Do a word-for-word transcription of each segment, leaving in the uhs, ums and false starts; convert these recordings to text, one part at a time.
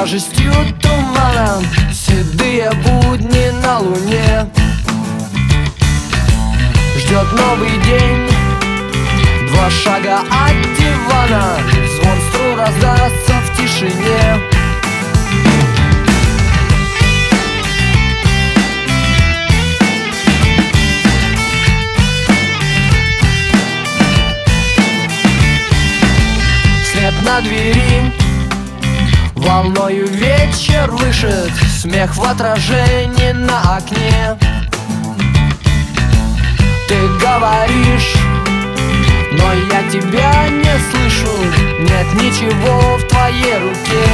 тяжестью тумана, седые будни на луне. Ждет новый день, два шага от дивана, звон струн раздастся в тишине. Свет на двери, волною вечер лышит, смех в отражении на окне. Ты говоришь, но я тебя не слышу, нет ничего в твоей руке.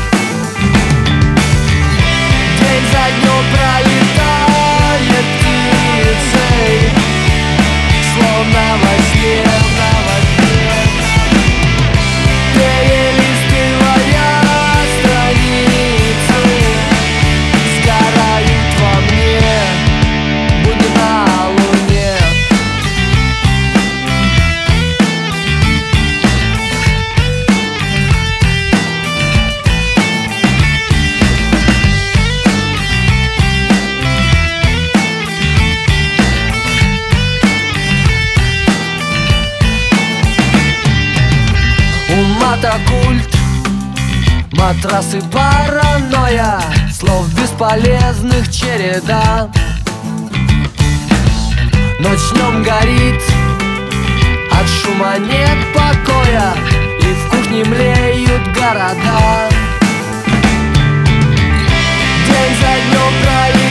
День за днем пролетает птицей, словно во сне, во сне. Перелистывая страницы, сгорают во мне будни на луне. Умат-оккульт, матрасы, паранойя, слов бесполезных череда. Ночь днем горит, от шума нет покоя, и в кухне млеют города. День за днем пролетает